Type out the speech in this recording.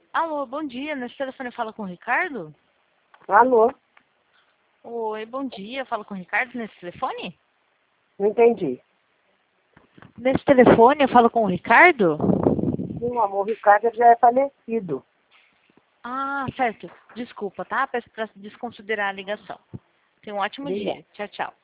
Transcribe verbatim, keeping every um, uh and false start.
Alô, bom dia. Nesse telefone fala com o Ricardo? Alô? Oi, bom dia. Fala com o Ricardo nesse telefone? Não entendi. Nesse telefone eu falo com o Ricardo? Meu amor, o Ricardo já é falecido. Ah, certo. Desculpa, tá? Peço para desconsiderar a ligação. Tenha um ótimo Obrigada. dia. Tchau, tchau.